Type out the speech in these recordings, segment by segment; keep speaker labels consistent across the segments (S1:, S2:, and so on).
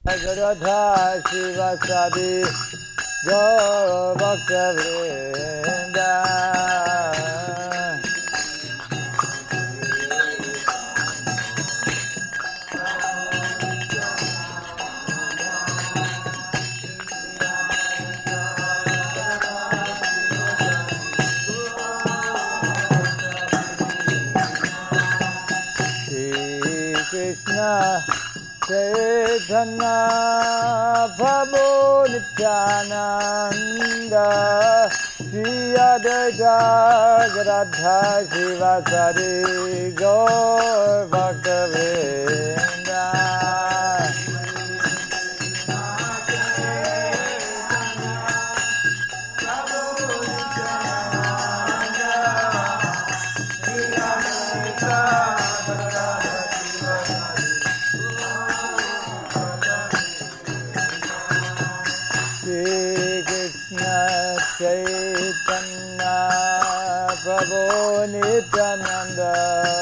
S1: Radha Shiva Sadi Gaur Bhakta Vrinda. Shri Krishna Chaitanya Prabhu Nityananda Shri Advaita Gadadhar Srivasadi Gaur Bhakta Vrinda. Chaitanya Prabhu Nityananda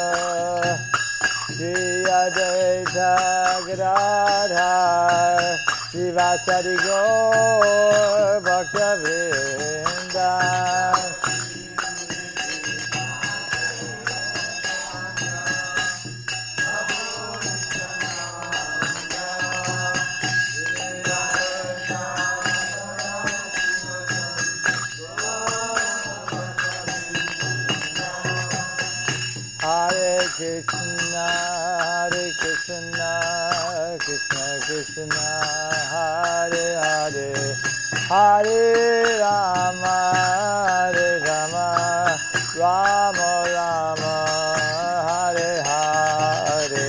S1: Shri Advaita Gadadhar Srivasadi Gaur Bhakta Vrinda. Hare Krishna, Krishna Krishna, Hare Hare, Hare Rama, Rama Rama, Hare Hare.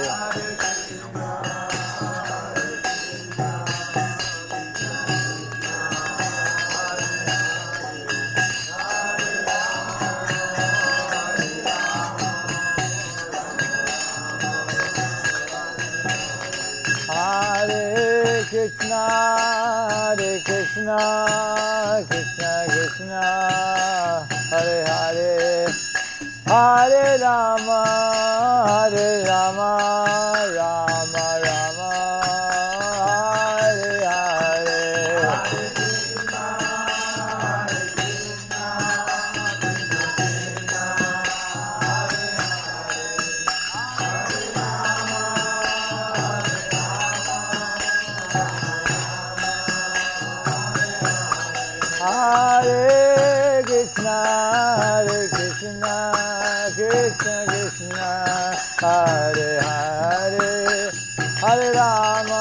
S1: Hare Krishna, Krishna Krishna, Hare Hare, Hare Rama, Rama Rama, Hare Hare. Hare Krishna, Krishna Krishna, Hare Hare, Hare Rama,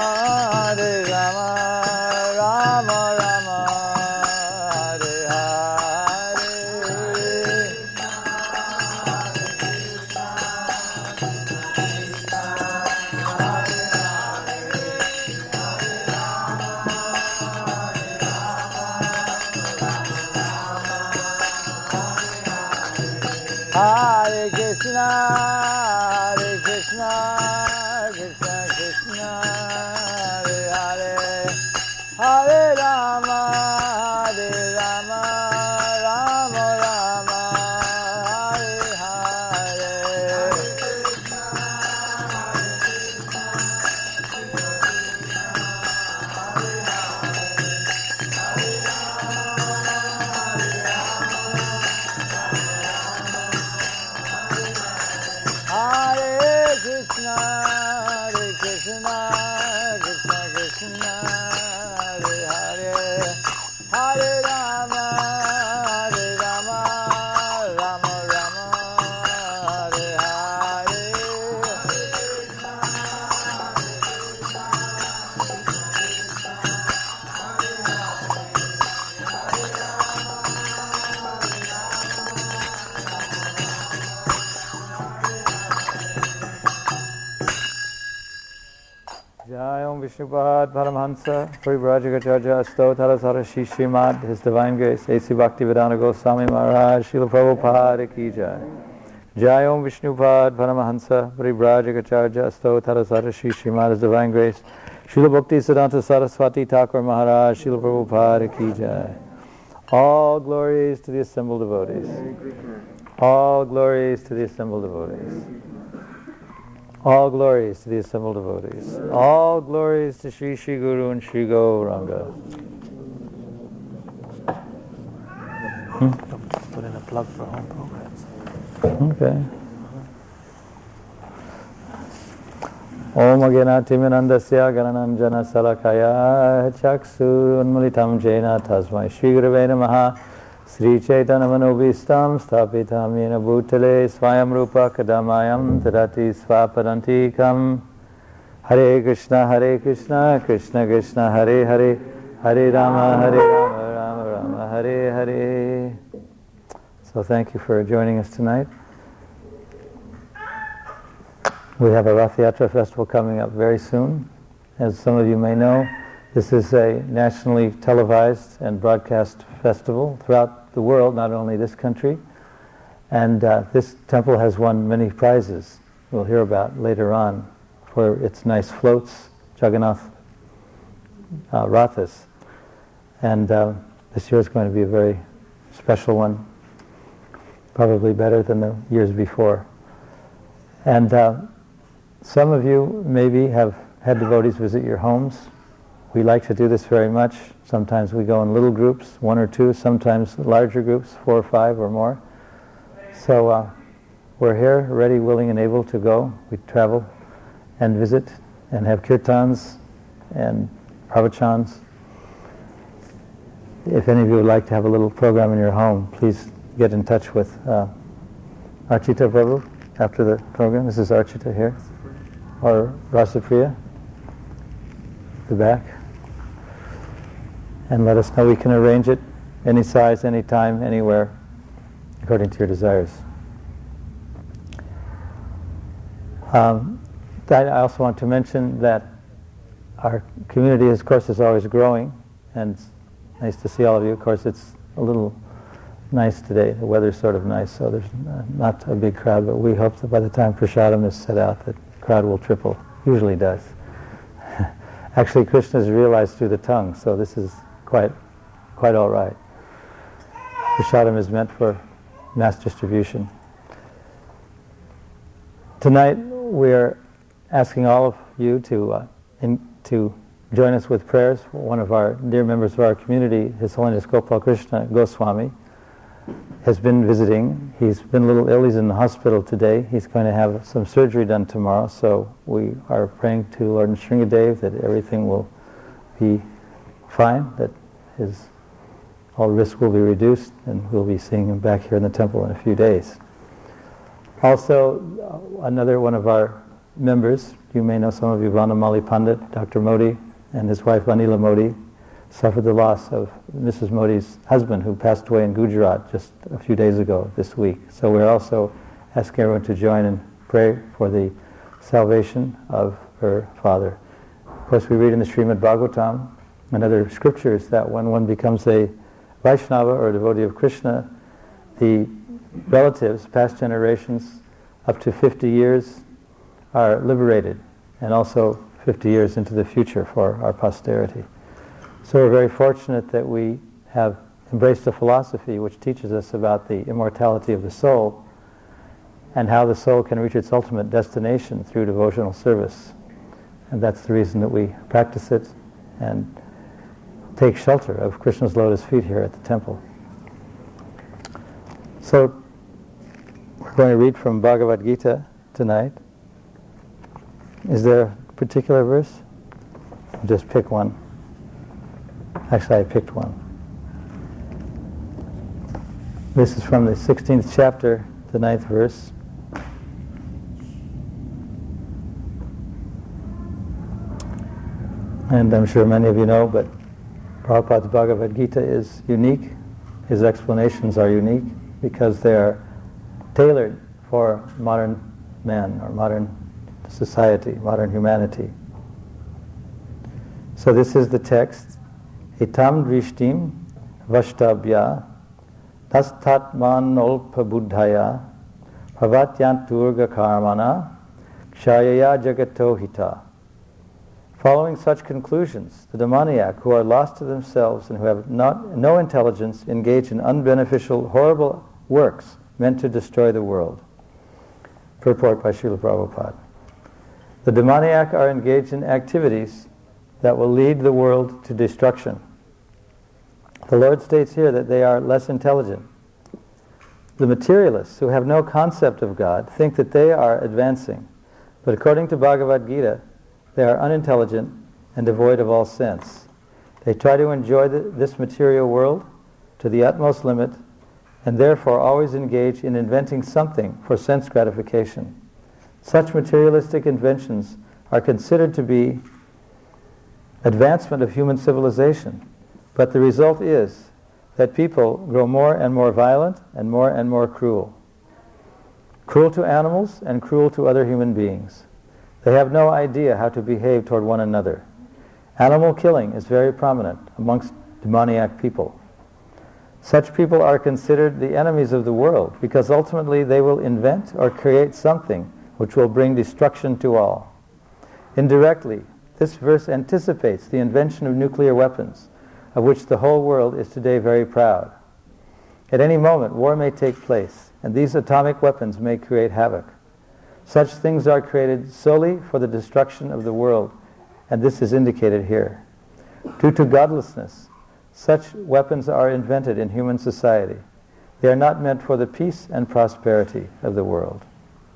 S1: Rama Rama, Hare Hare. Hare Krishna, Krishna Krishna, Hare Hare, Hare Rama, Rama Rama, Hare Hare. Hare Krishna, Krishna Krishna, Hare Hare, Hare Rama, Rama Rama, Hare Hare. Jai Om Vishnupad Paramhansa Parivrajagacharya Astottara Sarashi Srimad His Divine Grace A.C. Bhaktivedanta Goswami Maharaj Srila Prabhupada Ki Jai. Jai Om Vishnupad Paramahansa Parivrajagacharya Astottara Sarashi Srimad His Divine Grace Srila Bhaktisiddhanta Saraswati Thakur Maharaj Srila Prabhupada Ki Jai. All glories to the assembled devotees. All glories to the assembled devotees. All glories to the assembled devotees. All glories to Sri Sri Guru and Sri Gauranga.
S2: Put in a plug for home programs.
S1: Okay. Om Agyanatiminandasya Ganananjana Salakaya Chaksu Unmalitam Jena Tasmai Shri Gurave Namaha Sri Chaitanya Manobhistam Stapitam Yena Bhutale Swayam Rupa Kadamayam Tadati Svapadantikam Hare Krishna Krishna Krishna Hare Hare Hare Rama Rama Rama Hare Hare. So thank you for joining us tonight. We have a Rath Yatra festival coming up very soon. As some of you may know, this is a nationally televised and broadcast festival throughout the world, not only this country. And this temple has won many prizes we'll hear about later on for its nice floats, Jagannath Rathas. And this year is going to be a very special one, probably better than the years before. And some of you maybe have had devotees visit your homes. We like to do this very much. Sometimes we go in little groups, 1 or 2, sometimes larger groups, 4 or 5 or more. So we're here, ready, willing, and able to go. We travel and visit and have kirtans and pravachans. If any of you would like to have a little program in your home, please get in touch with Archita Prabhu after the program. This is Archita here. Or Rasapriya, the back. And let us know. We can arrange it any size, any time, anywhere, according to your desires. I also want to mention that our community, of course, is always growing, and it's nice to see all of you. Of course, it's a little nice today. The weather's sort of nice, so there's not a big crowd, but we hope that by the time Prasadam is set out, that the crowd will triple. Usually does. Actually, Krishna is realized through the tongue, so this is quite all right. Prasadam is meant for mass distribution. Tonight, we're asking all of you to join us with prayers. One of our dear members of our community, His Holiness Gopal Krishna Goswami, has been visiting. He's been a little ill. He's in the hospital today. He's going to have some surgery done tomorrow, so we are praying to Lord Nrsingadev that everything will be fine, that all risk will be reduced, and we'll be seeing him back here in the temple in a few days. Also, another one of our members, you may know some of you, Vanamali Pandit, Dr. Modi, and his wife Anila Modi, suffered the loss of Mrs. Modi's husband, who passed away in Gujarat just a few days ago this week. So we're also asking everyone to join and pray for the salvation of her father. Of course, we read in the Srimad Bhagavatam and other scriptures that when one becomes a Vaishnava or a devotee of Krishna, the relatives, past generations, up to 50 years, are liberated, and also 50 years into the future for our posterity. So we're very fortunate that we have embraced a philosophy which teaches us about the immortality of the soul and how the soul can reach its ultimate destination through devotional service. And that's the reason that we practice it and take shelter of Krishna's lotus feet here at the temple. So we're going to read from Bhagavad Gita tonight. Is there a particular verse? Just pick one. Actually, I picked one. This is from the 16th chapter, the 9th verse. And I'm sure many of you know, but Prabhupada's Bhagavad Gita is unique. His explanations are unique because they are tailored for modern man or modern society, modern humanity. So this is the text. Itam drishtim vashtabhya tastatman olpa buddhaya bhavatyanturga karmana kshayaya jagato hita. Following such conclusions, the demoniac, who are lost to themselves and who have no intelligence, engage in unbeneficial, horrible works meant to destroy the world. Purport by Srila Prabhupada. The demoniac are engaged in activities that will lead the world to destruction. The Lord states here that they are less intelligent. The materialists, who have no concept of God, think that they are advancing. But according to Bhagavad Gita, they are unintelligent and devoid of all sense. They try to enjoy this material world to the utmost limit, and therefore always engage in inventing something for sense gratification. Such materialistic inventions are considered to be advancement of human civilization, but the result is that people grow more and more violent and more cruel. Cruel to animals and cruel to other human beings. They have no idea how to behave toward one another. Animal killing is very prominent amongst demoniac people. Such people are considered the enemies of the world because ultimately they will invent or create something which will bring destruction to all. Indirectly, this verse anticipates the invention of nuclear weapons, of which the whole world is today very proud. At any moment, war may take place, and these atomic weapons may create havoc. Such things are created solely for the destruction of the world, and this is indicated here. Due to godlessness, such weapons are invented in human society. They are not meant for the peace and prosperity of the world.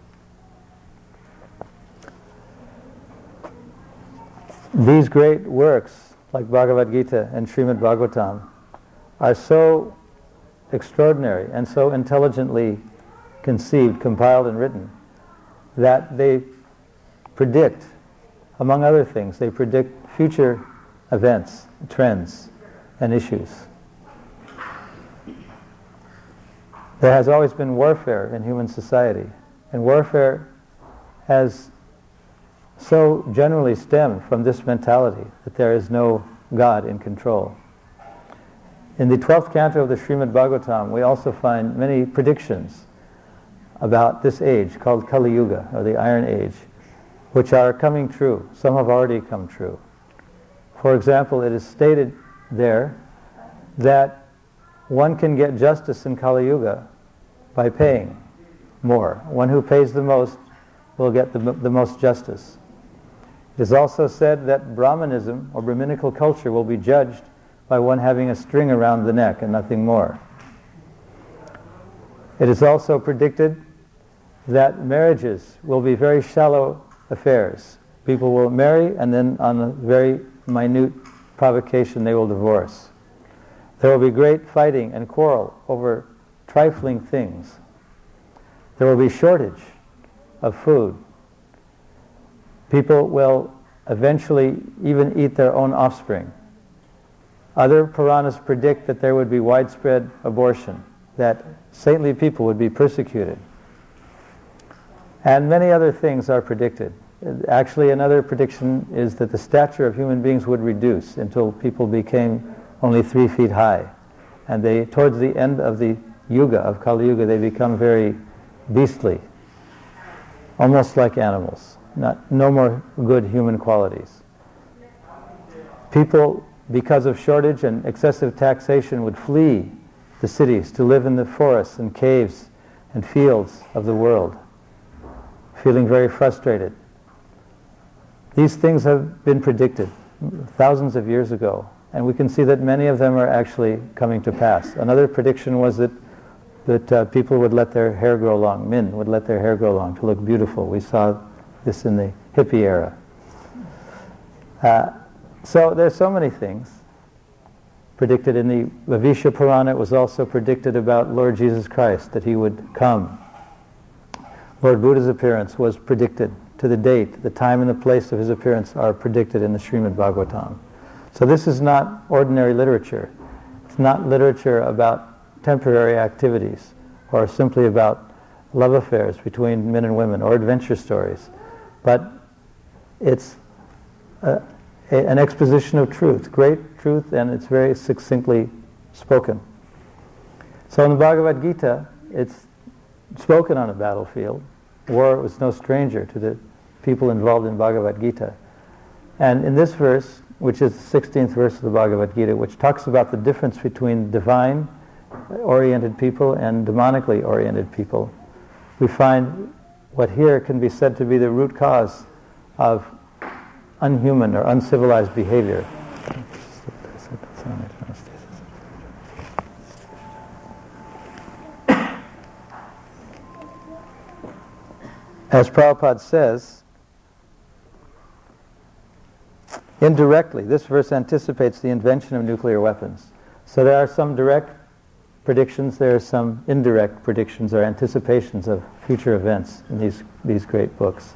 S1: These great works, like Bhagavad Gita and Srimad Bhagavatam, are so extraordinary and so intelligently conceived, compiled, and written that they predict, among other things, they predict future events, trends, and issues. There has always been warfare in human society, and warfare has so generally stemmed from this mentality that there is no God in control. In the 12th canto of the Srimad Bhagavatam, we also find many predictions about this age called Kali Yuga, or the Iron Age, which are coming true. Some have already come true. For example, it is stated there that one can get justice in Kali Yuga by paying more. One who pays the most will get the most justice. It is also said that Brahmanism, or Brahminical culture, will be judged by one having a string around the neck and nothing more. It is also predicted that marriages will be very shallow affairs. People will marry and then on a very minute provocation they will divorce. There will be great fighting and quarrel over trifling things. There will be shortage of food. People will eventually even eat their own offspring. Other Puranas predict that there would be widespread abortion, that saintly people would be persecuted. And many other things are predicted. Actually, another prediction is that the stature of human beings would reduce until people became only 3 feet high. And towards the end of the Yuga, of Kali Yuga, they become very beastly, almost like animals. No more good human qualities. People, because of shortage and excessive taxation, would flee the cities to live in the forests and caves and fields of the world, feeling very frustrated. These things have been predicted thousands of years ago, and we can see that many of them are actually coming to pass. Another prediction was that people would let their hair grow long, men would let their hair grow long to look beautiful. We saw this in the hippie era. So there's so many things predicted. In the Vivishya Purana, it was also predicted about Lord Jesus Christ, that he would come. Lord Buddha's appearance was predicted to the date. The time and the place of his appearance are predicted in the Srimad Bhagavatam. So this is not ordinary literature. It's not literature about temporary activities or simply about love affairs between men and women or adventure stories. But it's an exposition of truth, great truth, and it's very succinctly spoken. So in the Bhagavad Gita, it's spoken on a battlefield. War was no stranger to the people involved in Bhagavad Gita. And in this verse, which is the 16th verse of the Bhagavad Gita, which talks about the difference between divine-oriented people and demonically oriented people, we find what here can be said to be the root cause of unhuman or uncivilized behavior. As Prabhupada says, indirectly, this verse anticipates the invention of nuclear weapons. So there are some direct predictions, there are some indirect predictions or anticipations of future events in these great books.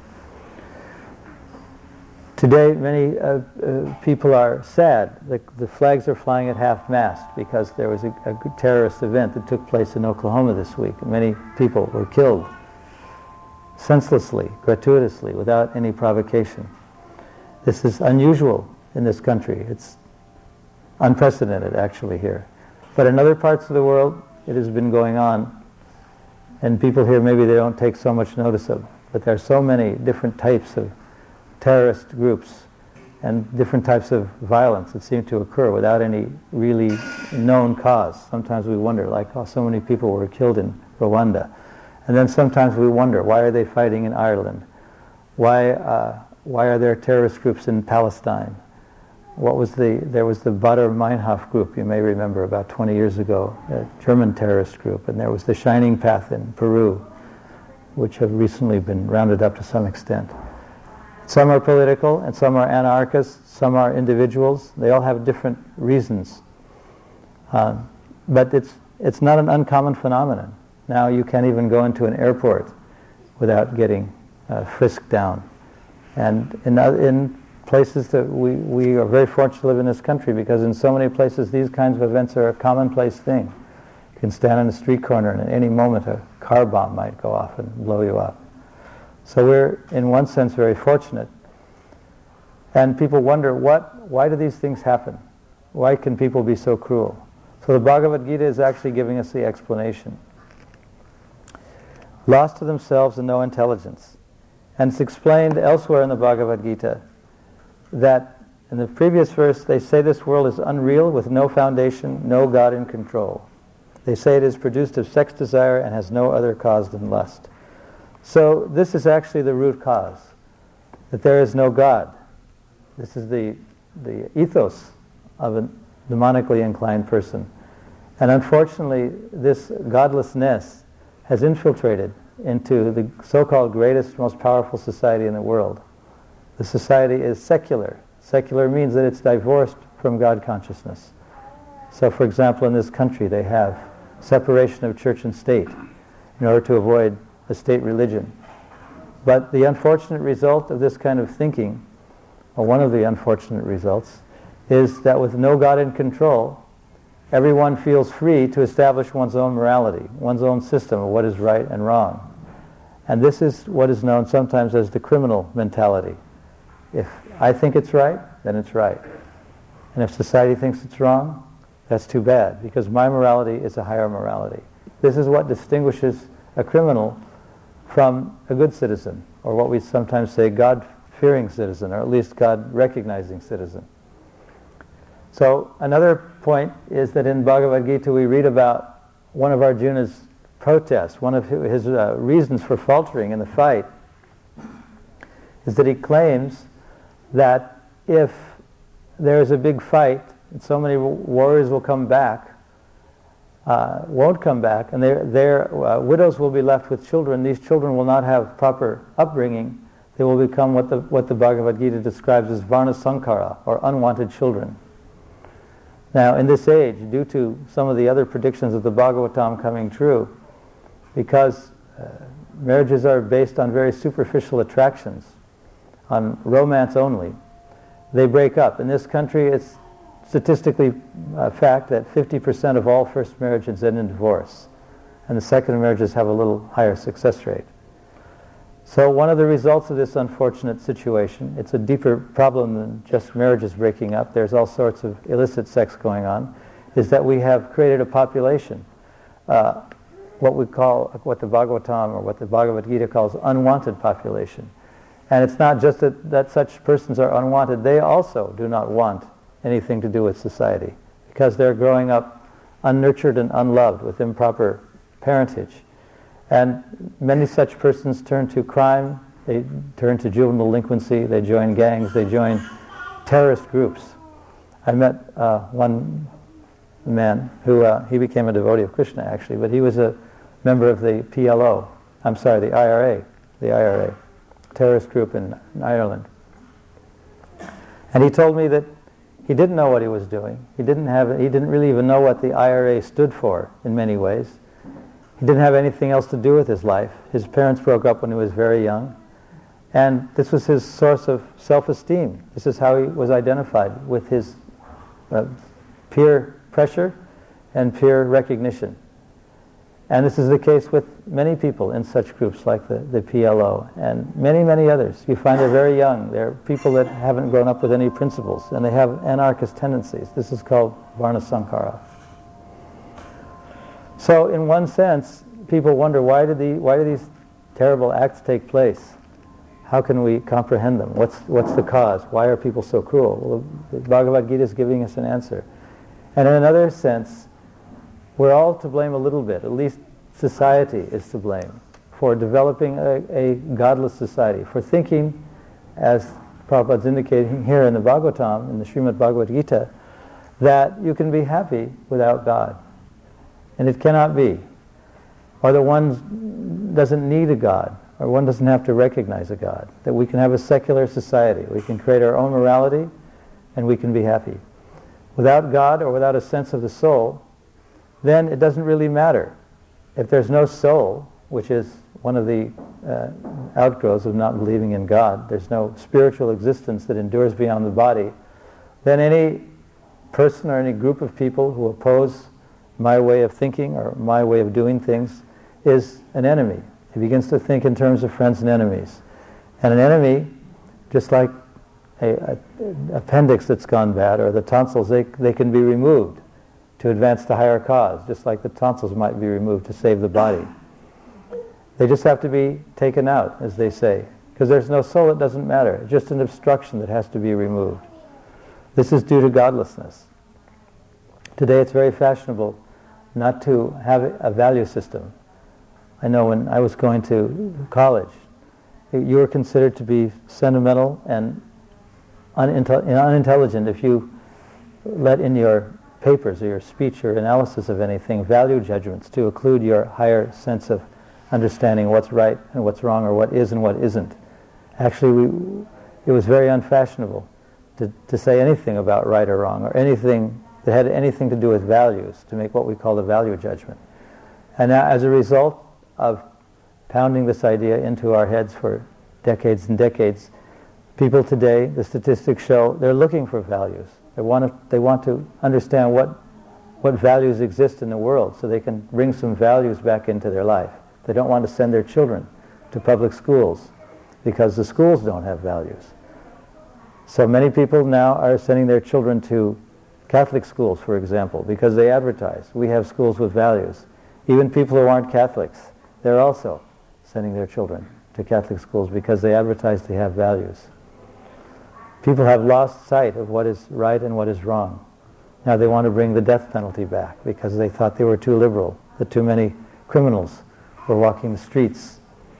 S1: Today, many people are sad. The flags are flying at half-mast because there was a terrorist event that took place in Oklahoma this week. Many people were killed senselessly, gratuitously, without any provocation. This is unusual in this country. It's unprecedented, actually, here. But in other parts of the world, it has been going on, and people here, maybe they don't take so much notice of it. But there are so many different types of terrorist groups and different types of violence that seem to occur without any really known cause. Sometimes we wonder, like, oh, so many people were killed in Rwanda. And then sometimes we wonder, why are they fighting in Ireland? Why are there terrorist groups in Palestine? There was the Baader Meinhof group, you may remember, about 20 years ago, a German terrorist group, and there was the Shining Path in Peru, which have recently been rounded up to some extent. Some are political, and some are anarchists, some are individuals. They all have different reasons. But it's not an uncommon phenomenon. Now you can't even go into an airport without getting frisked down. And in places that we are very fortunate to live in this country, because in so many places these kinds of events are a commonplace thing. You can stand on a street corner and at any moment a car bomb might go off and blow you up. So we're, in one sense, very fortunate. And people wonder, why do these things happen? Why can people be so cruel? So the Bhagavad Gita is actually giving us the explanation. Lost to themselves and no intelligence. And it's explained elsewhere in the Bhagavad Gita that in the previous verse they say this world is unreal with no foundation, no God in control. They say it is produced of sex desire and has no other cause than lust. So this is actually the root cause, that there is no God. This is the ethos of a demonically inclined person. And unfortunately, this godlessness has infiltrated into the so-called greatest, most powerful society in the world. The society is secular. Secular means that it's divorced from God consciousness. So, for example, in this country, they have separation of church and state in order to avoid a state religion. But the unfortunate result of this kind of thinking, or one of the unfortunate results, is that with no God in control, everyone feels free to establish one's own morality, one's own system of what is right and wrong. And this is what is known sometimes as the criminal mentality. If I think it's right, then it's right. And if society thinks it's wrong, that's too bad, because my morality is a higher morality. This is what distinguishes a criminal from a good citizen, or what we sometimes say God-fearing citizen, or at least God-recognizing citizen. So another point is that in Bhagavad Gita we read about one of Arjuna's protests, one of his reasons for faltering in the fight, is that he claims that if there is a big fight and so many warriors will come back, won't come back, and their widows will be left with children. These children will not have proper upbringing. They will become what the Bhagavad Gita describes as Varna Sankara, or unwanted children. Now, in this age, due to some of the other predictions of the Bhagavatam coming true, because marriages are based on very superficial attractions, on romance only, they break up. In this country, it's statistically a fact that 50% of all first marriages end in divorce, and the second marriages have a little higher success rate. So one of the results of this unfortunate situation, it's a deeper problem than just marriages breaking up, there's all sorts of illicit sex going on, is that we have created a population, what the Bhagavatam or what the Bhagavad Gita calls unwanted population. And it's not just that such persons are unwanted, they also do not want anything to do with society, because they're growing up unnurtured and unloved with improper parentage. And many such persons turn to crime, They turn to juvenile delinquency, they join gangs, they join terrorist groups. I met one man who, he became a devotee of Krishna actually, but he was a member of the PLO, the IRA, terrorist group in Ireland. And he told me that he didn't know what he was doing. He didn't really even know what the IRA stood for in many ways. He didn't have anything else to do with his life. His parents broke up when he was very young. And this was his source of self-esteem. This is how he was identified, with his peer pressure and peer recognition. And this is the case with many people in such groups like the PLO and many, many others. You find they're very young. They're people that haven't grown up with any principles, and they have anarchist tendencies. This is called Varna Sankara. So in one sense, people wonder, why do these terrible acts take place? How can we comprehend them? What's the cause? Why are people so cruel? Well, the Bhagavad Gita is giving us an answer. And in another sense, we're all to blame a little bit. At least society is to blame for developing a godless society, for thinking, as Prabhupada's indicating here in the Bhagavatam, in the Srimad Bhagavad Gita, that you can be happy without God. And it cannot be. Or that one doesn't need a God, or one doesn't have to recognize a God. That we can have a secular society. We can create our own morality, and we can be happy. Without God, or without a sense of the soul, then it doesn't really matter. If there's no soul, which is one of the outgrowths of not believing in God, there's no spiritual existence that endures beyond the body, then any person or any group of people who oppose my way of thinking or my way of doing things is an enemy. He begins to think in terms of friends and enemies. And an enemy, just like an appendix that's gone bad, or the tonsils, they can be removed to advance the higher cause, just like the tonsils might be removed to save the body. They just have to be taken out, as they say. Because there's no soul, it doesn't matter. It's just an obstruction that has to be removed. This is due to godlessness. Today it's very fashionable not to have a value system. I know when I was going to college, you were considered to be sentimental and unintelligent if you let in your papers or your speech or analysis of anything value judgments to include your higher sense of understanding what's right and what's wrong, or what is and what isn't. Actually, it was very unfashionable to say anything about right or wrong, or anything that had anything to do with values, to make what we call the value judgment. And now, as a result of pounding this idea into our heads for decades and decades, people today, the statistics show, they're looking for values. They want to understand what values exist in the world, so they can bring some values back into their life. They don't want to send their children to public schools because the schools don't have values. So many people now are sending their children to Catholic schools, for example, because they advertise, we have schools with values. Even people who aren't Catholics, they're also sending their children to Catholic schools because they advertise they have values. People have lost sight of what is right and what is wrong. Now they want to bring the death penalty back because they thought they were too liberal, that too many criminals were walking the streets.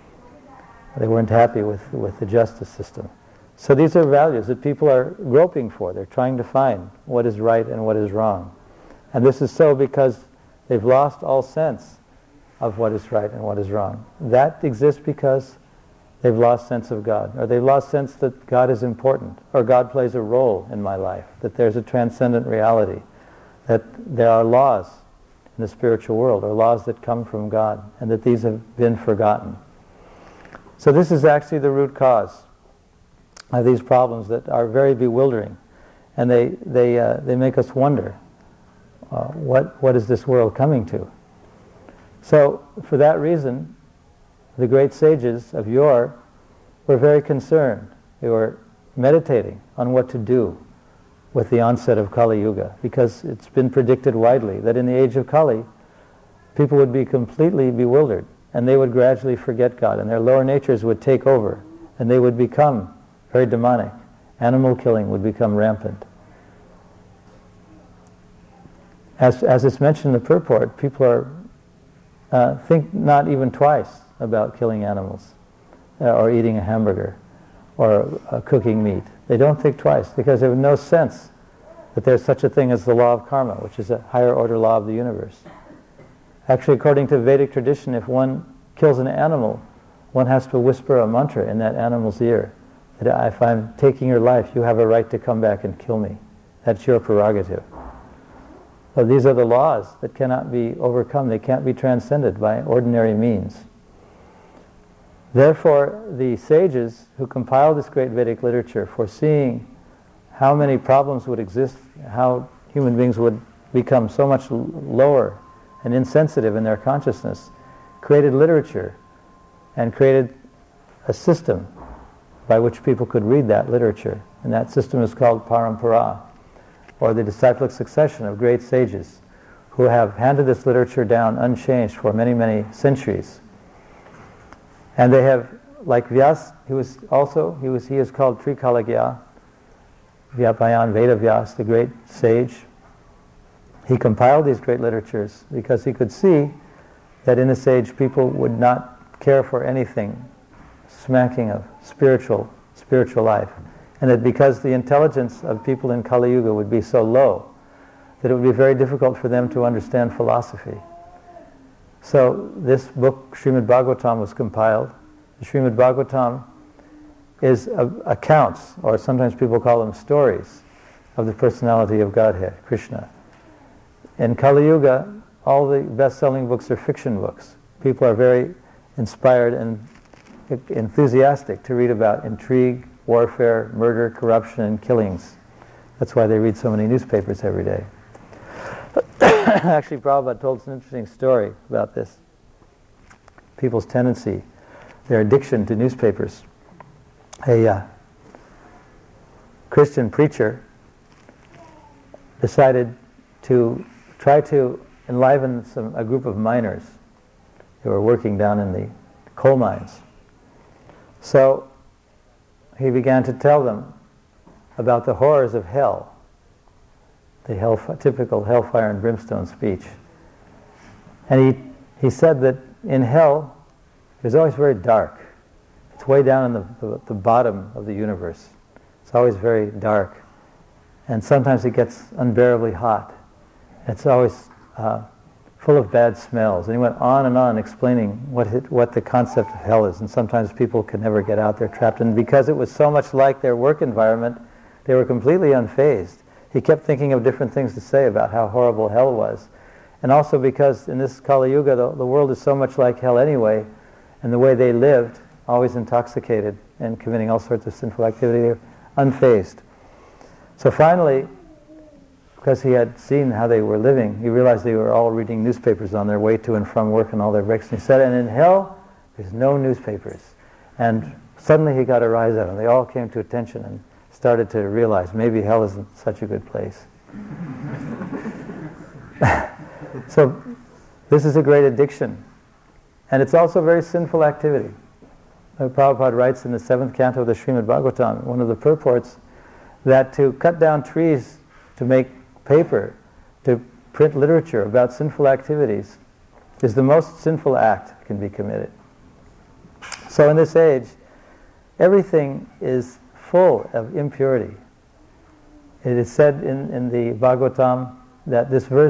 S1: They weren't happy with the justice system. So these are values that people are groping for. They're trying to find what is right and what is wrong. And this is so because they've lost all sense of what is right and what is wrong. That exists because they've lost sense of God, or they've lost sense that God is important, or God plays a role in my life, that there's a transcendent reality, that there are laws in the spiritual world, or laws that come from God, and that these have been forgotten. So this is actually the root cause of these problems that are very bewildering, and they make us wonder, what is this world coming to? So for that reason, the great sages of yore were very concerned. They were meditating on what to do with the onset of Kali Yuga, because it's been predicted widely that in the age of Kali, people would be completely bewildered, and they would gradually forget God, and their lower natures would take over, and they would become very demonic. Animal killing would become rampant. As it's mentioned in the purport, people think not even twice about killing animals. or eating a hamburger or cooking meat. They don't think twice because they have no sense that there's such a thing as the law of karma, which is a higher order law of the universe. Actually, according to Vedic tradition, if one kills an animal, one has to whisper a mantra in that animal's ear, that if I'm taking your life, you have a right to come back and kill me. That's your prerogative. So these are the laws that cannot be overcome. They can't be transcended by ordinary means. Therefore, the sages who compiled this great Vedic literature, foreseeing how many problems would exist, how human beings would become so much lower and insensitive in their consciousness, created literature and created a system by which people could read that literature. And that system is called Parampara, or the disciplic succession of great sages who have handed this literature down unchanged for many, many centuries. And they have, like Vyas, he is called Trikalagya, Vyapayan Veda Vyas, the great sage. He compiled these great literatures because he could see that in this age people would not care for anything smacking of spiritual life. And that because the intelligence of people in Kali Yuga would be so low, that it would be very difficult for them to understand philosophy. So this book, Srimad Bhagavatam, was compiled. The Srimad Bhagavatam is accounts, or sometimes people call them stories, of the personality of Godhead, Krishna. In Kali Yuga, all the best-selling books are fiction books. People are very inspired and enthusiastic to read about intrigue, warfare, murder, corruption, and killings. That's why they read so many newspapers every day. Actually, Prabhupada told us an interesting story about this. People's tendency, their addiction to newspapers. A Christian preacher decided to try to enliven a group of miners who were working down in the coal mines. So he began to tell them about the horrors of hell, the typical hellfire and brimstone speech. And he said that in hell, it's always very dark. It's way down in the bottom of the universe. It's always very dark. And sometimes it gets unbearably hot. It's always full of bad smells. And he went on and on explaining what the concept of hell is. And sometimes people can never get out. They're trapped. And because it was so much like their work environment, they were completely unfazed. He kept thinking of different things to say about how horrible hell was. And also because in this Kali Yuga, the world is so much like hell anyway, and the way they lived, always intoxicated and committing all sorts of sinful activity, they were unfazed. So finally, because he had seen how they were living, he realized they were all reading newspapers on their way to and from work and all their breaks. And he said, and in hell, there's no newspapers. And suddenly he got a rise out of them. They all came to attention and started to realize maybe hell isn't such a good place. So this is a great addiction. And it's also a very sinful activity. Prabhupada writes in the 7th canto of the Srimad Bhagavatam, one of the purports, that to cut down trees to make paper, to print literature about sinful activities, is the most sinful act that can be committed. So in this age, everything is full of impurity. It is said in the Bhagavatam that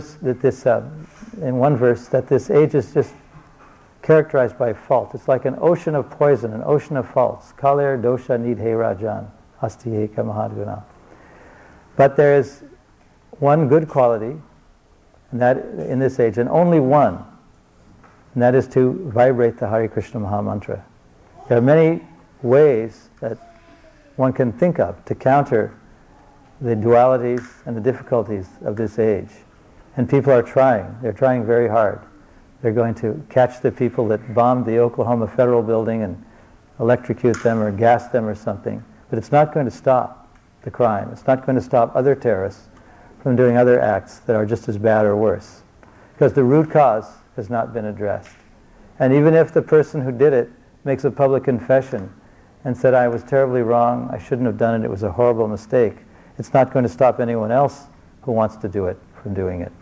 S1: in one verse, that this age is just characterized by fault. It's like an ocean of poison, an ocean of faults. Kalir dosha nidhe rajan, astihe kamahadguna. But there is one good quality, and that in this age, and only one, and that is to vibrate the Hare Krishna Maha Mantra. There are many ways that one can think of to counter the dualities and the difficulties of this age. And people are trying. They're trying very hard. They're going to catch the people that bombed the Oklahoma Federal Building and electrocute them or gas them or something. But it's not going to stop the crime. It's not going to stop other terrorists from doing other acts that are just as bad or worse. Because the root cause has not been addressed. And even if the person who did it makes a public confession and said, I was terribly wrong, I shouldn't have done it, it was a horrible mistake, it's not going to stop anyone else who wants to do it from doing it.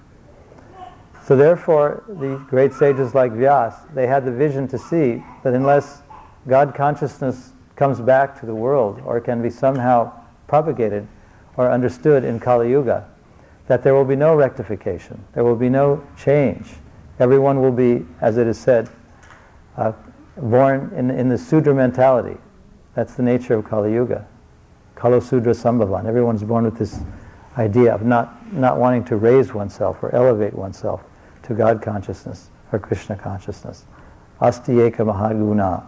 S1: So therefore, the great sages like Vyas, they had the vision to see that unless God consciousness comes back to the world, or can be somehow propagated or understood in Kali Yuga, that there will be no rectification, there will be no change. Everyone will be, as it is said, born in the Sudra mentality. That's the nature of Kali Yuga. Kalo Sudra Sambhavan. Everyone's born with this idea of not wanting to raise oneself or elevate oneself to God consciousness or Krishna consciousness. Asti eka mahaguna.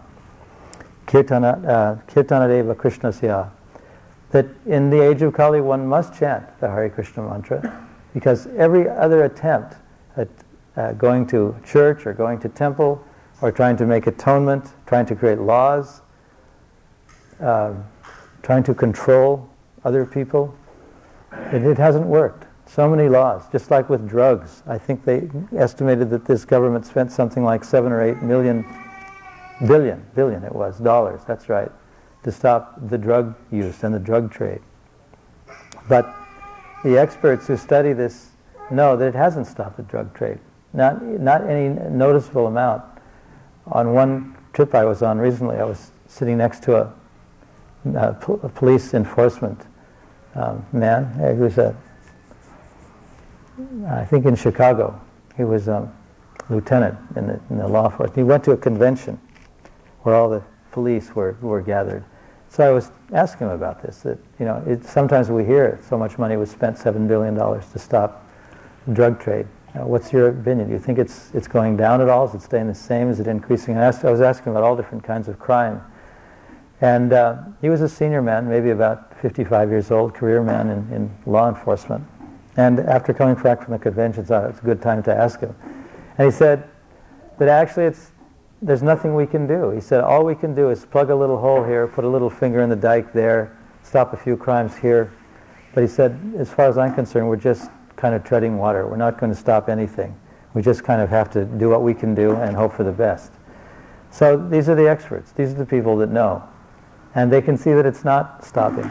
S1: Kirtanadeva Krishnasya. That in the age of Kali one must chant the Hare Krishna mantra, because every other attempt at going to church or going to temple or trying to make atonement, trying to create laws, trying to control other people, it hasn't worked. So many laws, just like with drugs. I think they estimated that this government spent something like 7 or 8 billion it was, dollars, that's right, to stop the drug use and the drug trade. But the experts who study this know that it hasn't stopped the drug trade. Not any noticeable amount. On one trip I was on recently, I was sitting next to a police enforcement man. He was I think in Chicago. He was a lieutenant in the law force. He went to a convention where all the police were gathered. So I was asking him about this. That sometimes we hear so much money was spent, $7 billion, to stop the drug trade. What's your opinion? Do you think it's going down at all? Is it staying the same? Is it increasing? I was asking about all different kinds of crime. And he was a senior man, maybe about 55 years old, career man in law enforcement. And after coming back from the convention, I thought it's a good time to ask him. And he said that actually there's nothing we can do. He said all we can do is plug a little hole here, put a little finger in the dike there, stop a few crimes here. But he said, as far as I'm concerned, we're just kind of treading water. We're not going to stop anything. We just kind of have to do what we can do and hope for the best. So these are the experts. These are the people that know. And they can see that it's not stopping.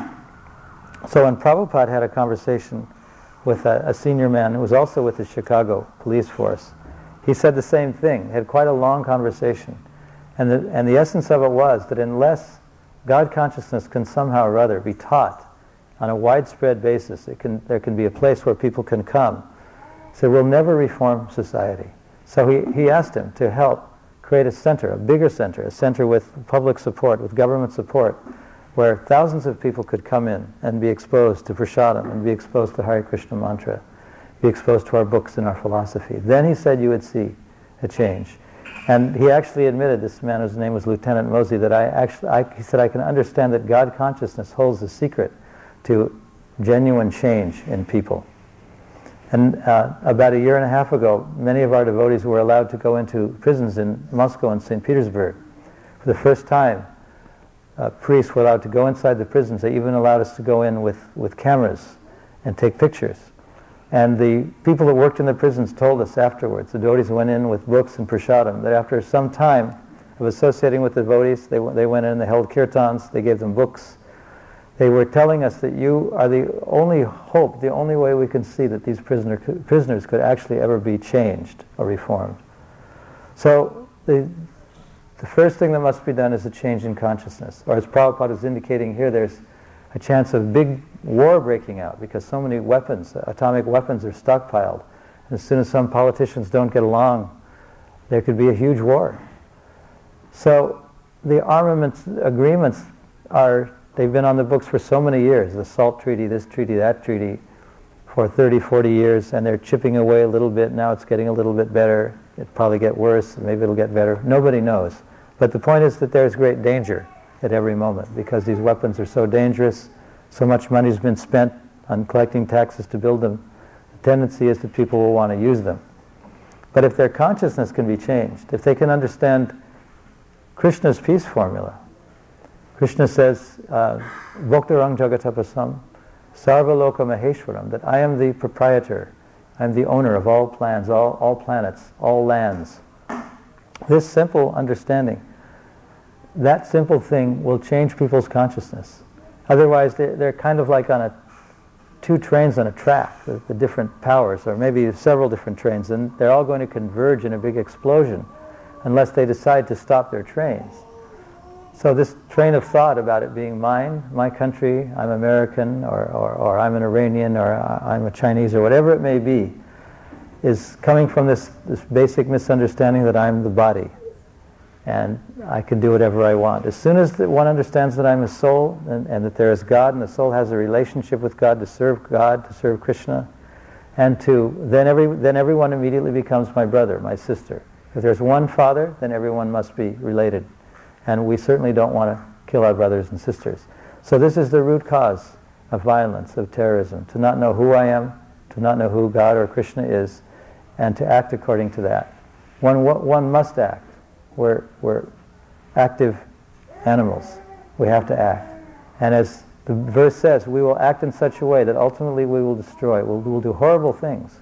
S1: So when Prabhupada had a conversation with a senior man who was also with the Chicago police force, he said the same thing. He had quite a long conversation. And the essence of it was that unless God consciousness can somehow or other be taught on a widespread basis, there can be a place where people can come. So we'll never reform society. So he asked him to help create a center, a bigger center, a center with public support, with government support, where thousands of people could come in and be exposed to prasadam and be exposed to Hare Krishna mantra, be exposed to our books and our philosophy. Then he said you would see a change. And he actually admitted, this man whose name was Lieutenant Mosey, that he said, I can understand that God consciousness holds the secret to genuine change in people. And about a year and a half ago, many of our devotees were allowed to go into prisons in Moscow and St. Petersburg. For the first time, priests were allowed to go inside the prisons. They even allowed us to go in with cameras and take pictures. And the people that worked in the prisons told us afterwards, the devotees went in with books and prasadam, that after some time of associating with the devotees, they went in, they held kirtans, they gave them books. They were telling us that you are the only hope, the only way we can see that these prisoners could actually ever be changed or reformed. So the first thing that must be done is a change in consciousness. Or as Prabhupada is indicating here, there's a chance of big war breaking out because so many weapons, atomic weapons, are stockpiled. And as soon as some politicians don't get along, there could be a huge war. So the armaments agreements they've been on the books for so many years, the SALT Treaty, this treaty, that treaty, for 30, 40 years, and they're chipping away a little bit. Now it's getting a little bit better. It'll probably get worse, maybe it'll get better. Nobody knows. But the point is that there's great danger at every moment because these weapons are so dangerous, so much money's been spent on collecting taxes to build them. The tendency is that people will want to use them. But if their consciousness can be changed, if they can understand Krishna's peace formula, Krishna says, Bhoktarang Jagatapasam, Sarvaloka Maheshwaram, that I am the proprietor, I am the owner of all plans, all planets, all lands. This simple understanding, that simple thing will change people's consciousness. Otherwise, they're kind of like on two trains on a track, the different powers, or maybe several different trains, and they're all going to converge in a big explosion unless they decide to stop their trains. So this train of thought about it being mine, my country, I'm American, or I'm an Iranian, or I'm a Chinese, or whatever it may be, is coming from this basic misunderstanding that I'm the body, and I can do whatever I want. As soon as one understands that I'm a soul, and that there is God, and the soul has a relationship with God, to serve Krishna, and then everyone immediately becomes my brother, my sister. If there's one father, then everyone must be related. And we certainly don't want to kill our brothers and sisters. So this is the root cause of violence, of terrorism, to not know who I am, to not know who God or Krishna is, and to act according to that. One must act. We're active animals. We have to act. And as the verse says, we will act in such a way that ultimately we will destroy. We'll do horrible things.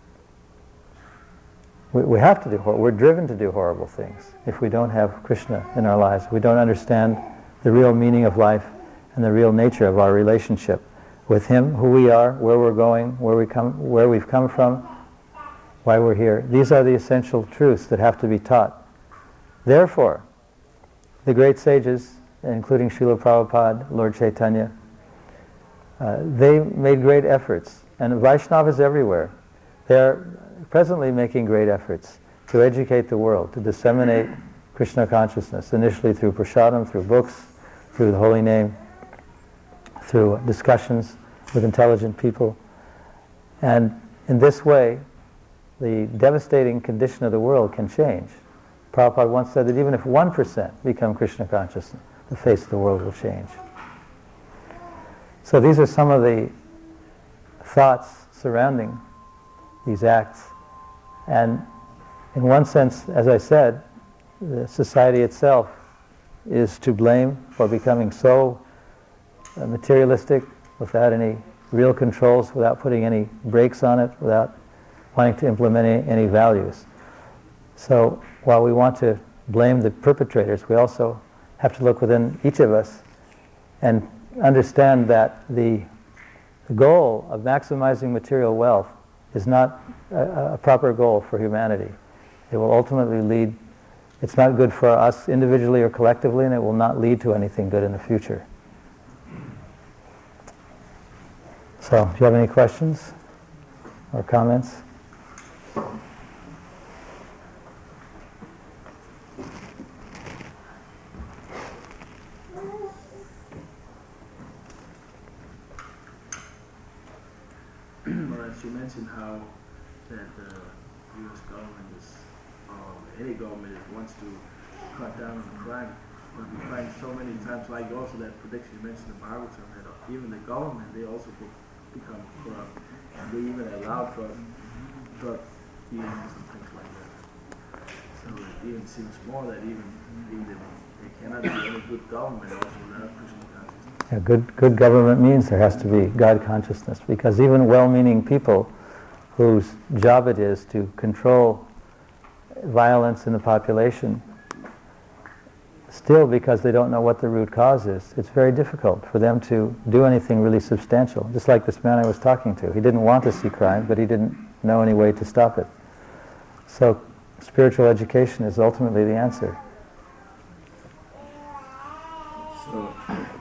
S1: We have to do we're driven to do horrible things if we don't have Krishna in our lives. We don't understand the real meaning of life and the real nature of our relationship with Him, who we are, where we're going, where we've come from, why we're here. These are the essential truths that have to be taught. Therefore, the great sages, including Srila Prabhupada, Lord Chaitanya, they made great efforts, and Vaishnavas everywhere. They're presently making great efforts to educate the world, to disseminate Krishna consciousness, initially through prasadam, through books, through the holy name, through discussions with intelligent people. And in this way, the devastating condition of the world can change. Prabhupada once said that even if 1% become Krishna conscious, the face of the world will change. So these are some of the thoughts surrounding these acts. And in one sense, as I said, the society itself is to blame for becoming so materialistic, without any real controls, without putting any brakes on it, without wanting to implement any values. So while we want to blame the perpetrators, we also have to look within each of us and understand that the goal of maximizing material wealth is not a proper goal for humanity. It will ultimately lead, it's not good for us individually or collectively, and it will not lead to anything good in the future. So, do you have any questions or comments?
S2: Well, as you mentioned how that the U.S. government is, any government wants to cut down on crime, but we find so many times, like also that prediction you mentioned in Bhagavatam, that even the government, they also become corrupt, and they even allow drug dealings and things like that. So it even seems more that even they cannot be any good government also without Krishna consciousness.
S1: Yeah, good government means there has to be God consciousness, because even well-meaning people whose job it is to control violence in the population, still, because they don't know what the root cause is, it's very difficult for them to do anything really substantial. Just like this man I was talking to. He didn't want to see crime, but he didn't know any way to stop it. So spiritual education is ultimately the answer.
S3: So,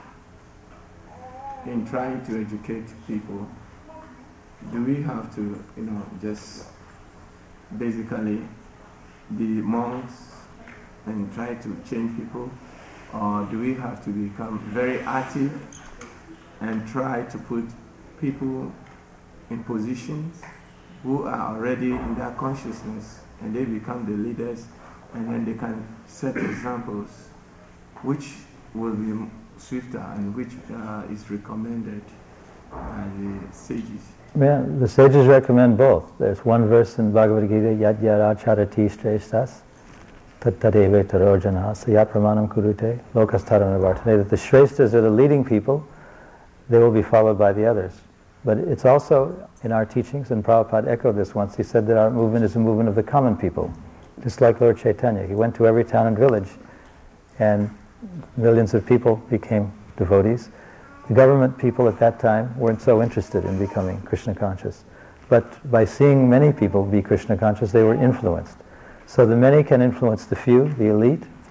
S3: in trying to educate people, do we have to, just basically be monks and try to change people, or do we have to become very active and try to put people in positions who are already in their consciousness, and they become the leaders, and then they can set examples which will be swifter and which is recommended by the sages?
S1: Yeah, the sages recommend both. There's one verse in Bhagavad Gita, Yad Yaracharati Shreshtas Tattadeve Tarojana Sayat Pramanam Kurute Lokastaranavaratane, that the Shreshtas are the leading people, they will be followed by the others. But it's also in our teachings, and Prabhupada echoed this once, he said that our movement is a movement of the common people. Just like Lord Chaitanya. He went to every town and village, and millions of people became devotees. The government people at that time weren't so interested in becoming Krishna conscious. But by seeing many people be Krishna conscious, they were influenced. So the many can influence the few, the elite,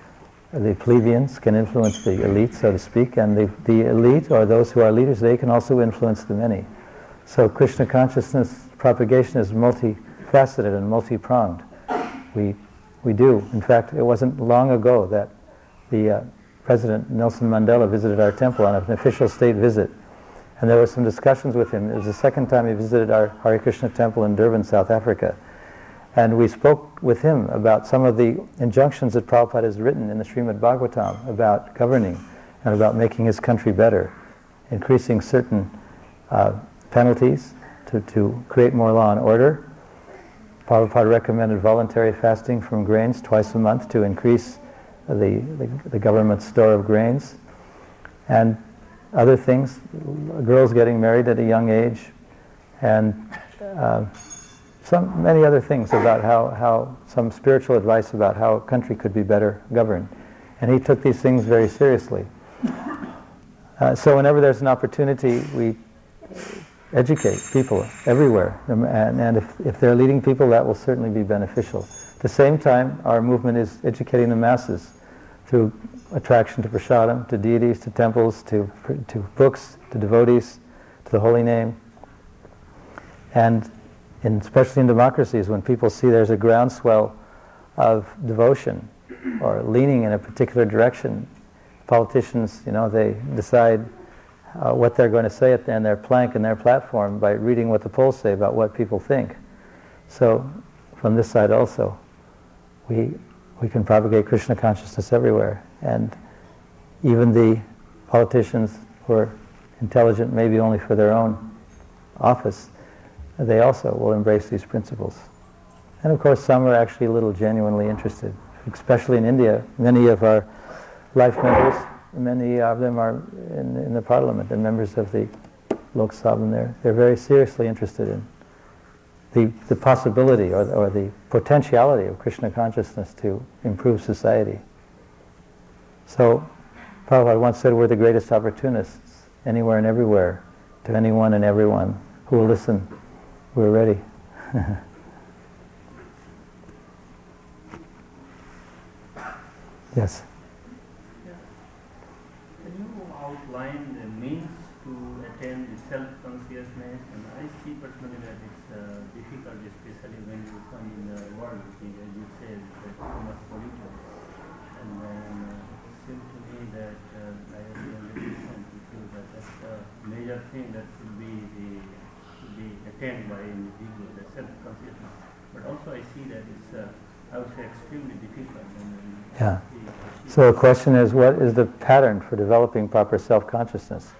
S1: the plebeians can influence the elite, so to speak, and the elite, or those who are leaders, they can also influence the many. So Krishna consciousness propagation is multifaceted and multi-pronged. We do. In fact, it wasn't long ago that the President Nelson Mandela visited our temple on an official state visit, and there were some discussions with him. It was the second time he visited our Hare Krishna temple in Durban, South Africa. And we spoke with him about some of the injunctions that Prabhupada has written in the Srimad Bhagavatam about governing and about making his country better, increasing certain penalties to create more law and order. Prabhupada recommended voluntary fasting from grains twice a month to increase the government's store of grains. And other things, girls getting married at a young age, and many other things about how some spiritual advice about how a country could be better governed. And he took these things very seriously. So whenever there's an opportunity, we educate people everywhere. And if they're leading people, that will certainly be beneficial. At the same time, our movement is educating the masses through attraction to prasadam, to deities, to temples, to books, to devotees, to the holy name. And especially in democracies, when people see there's a groundswell of devotion or leaning in a particular direction, politicians, they decide what they're going to say at their plank and their platform by reading what the polls say about what people think. So from this side also, we can propagate Krishna consciousness everywhere. And even the politicians who are intelligent maybe only for their own office, they also will embrace these principles. And of course some are actually a little genuinely interested. Especially in India, many of our life members, many of them are in the parliament and members of the Lok Sabha, and they're very seriously interested in the possibility or the potentiality of Krishna consciousness to improve society. So Prabhupada once said, we're the greatest opportunists anywhere and everywhere to anyone and everyone who will listen. We're ready. Yes.
S4: Can you outline the means to attain the self-consciousness? And I see personally that it's difficult, especially when you come in the world, as you said, that too much pollution. And then it seems to me that I have been listening to you that that's the major thing that should be attained by individual, the self-consciousness. But also I see that it's, I would say, extremely difficult.
S1: Yeah. So the question is, what is the pattern for developing proper self-consciousness?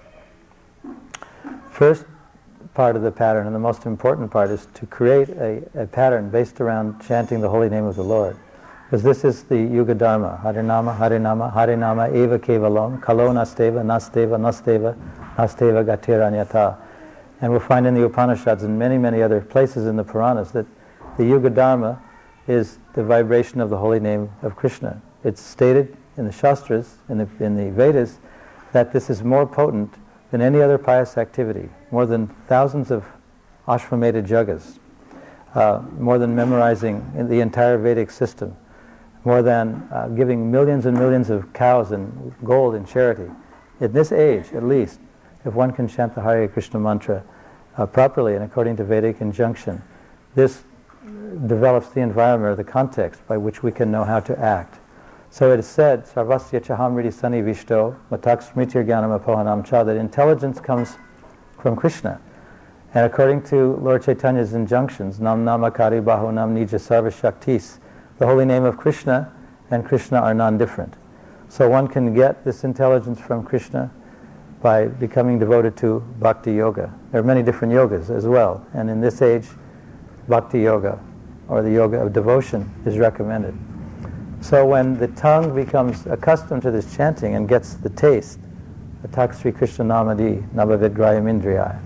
S1: First part of the pattern, and the most important part, is to create a pattern based around chanting the holy name of the Lord. Because this is the Yuga Dharma. Harinama, Harinama, Harinama, Eva Kevalam, Kalo Nasteva, Nasteva, Nasteva, Nasteva Gatiranyata. And we'll find in the Upanishads and many, many other places in the Puranas that the Yuga Dharma is the vibration of the holy name of Krishna. It's stated in the Shastras, in the Vedas, that this is more potent than any other pious activity, more than thousands of Ashvamedha Jagas, more than memorizing the entire Vedic system, more than giving millions and millions of cows and gold in charity. In this age, at least, if one can chant the Hare Krishna mantra properly and according to Vedic injunction, this develops the environment or the context by which we can know how to act. So it is said, Sarvasya Chahamriti Sani Vishto, Matak Smritir Gyanam Apohanam Cha, that intelligence comes from Krishna. And according to Lord Chaitanya's injunctions, Nam Namakari Bahu Nam Nija Sarva Shaktis, the holy name of Krishna and Krishna are non-different. So one can get this intelligence from Krishna by becoming devoted to Bhakti Yoga. There are many different yogas as well, and in this age, Bhakti Yoga, or the yoga of devotion, is recommended. So when the tongue becomes accustomed to this chanting and gets the taste, Atak Sri Krishna Namadi Navavidrayam Indriya,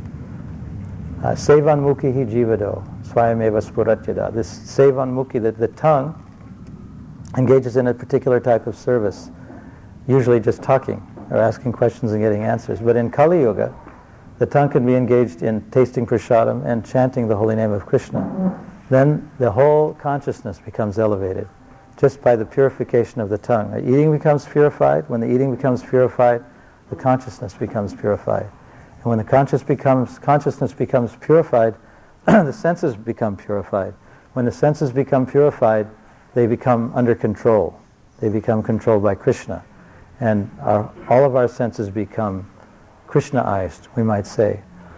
S1: Sevan Mukhi Jivado, Swayameva Spuratyada. This Sevan Mukhi, that the tongue engages in a particular type of service, usually just talking or asking questions and getting answers. But in Kali Yuga, the tongue can be engaged in tasting prasadam and chanting the holy name of Krishna. Then the whole consciousness becomes elevated. just by the purification of the tongue. The eating becomes purified. When the eating becomes purified, the consciousness becomes purified. And when the consciousness becomes purified, the senses become purified. When the senses become purified, they become under control. They become controlled by Krishna. And all of our senses become Krishnaized, we might say.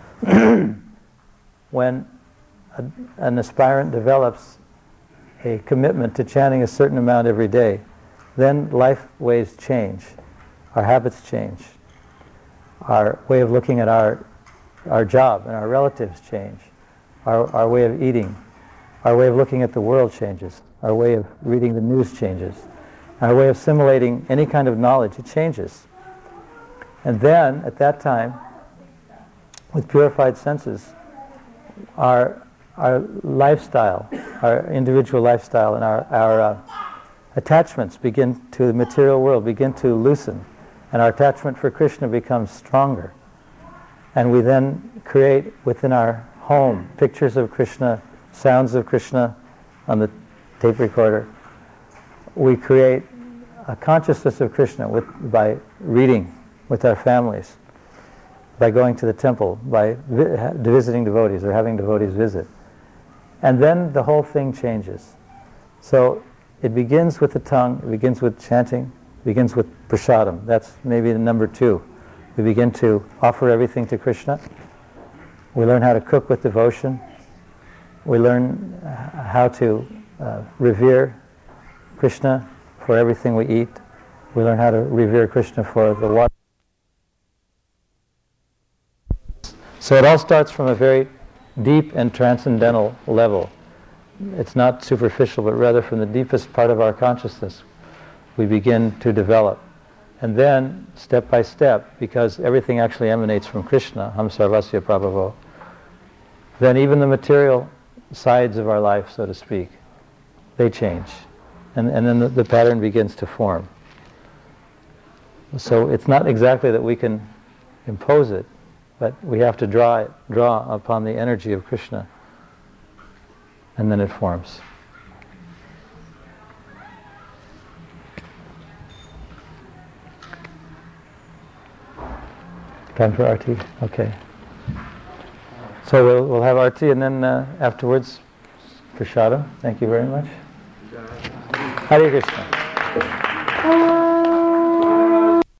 S1: When an aspirant develops a commitment to chanting a certain amount every day, then life ways change. Our habits change. Our way of looking at our job and our relatives change. Our way of eating. Our way of looking at the world changes. Our way of reading the news changes. Our way of assimilating any kind of knowledge, it changes. And then, at that time, with purified senses, our lifestyle, our individual lifestyle, and our attachments begin to the material world, begin to loosen, and our attachment for Krishna becomes stronger. And we then create within our home pictures of Krishna, sounds of Krishna on the tape recorder. We create a consciousness of Krishna by reading with our families, by going to the temple, by visiting devotees or having devotees visit. And then the whole thing changes. So it begins with the tongue, it begins with chanting, it begins with prasadam. That's maybe the number 2. We begin to offer everything to Krishna. We learn how to cook with devotion. We learn how to revere Krishna for everything we eat. We learn how to revere Krishna for the water. So it all starts from a very deep and transcendental level. It's not superficial, but rather from the deepest part of our consciousness we begin to develop. And then, step by step, because everything actually emanates from Krishna, Ham Sarvasya Prabhavo, then even the material sides of our life, so to speak, they change. And then the pattern begins to form. So it's not exactly that we can impose it, but we have to draw upon the energy of Krishna, and then it forms. Time for Arti? Okay. So we'll have Arti, and then afterwards, Prasadam. Thank you very much. Hare Krishna.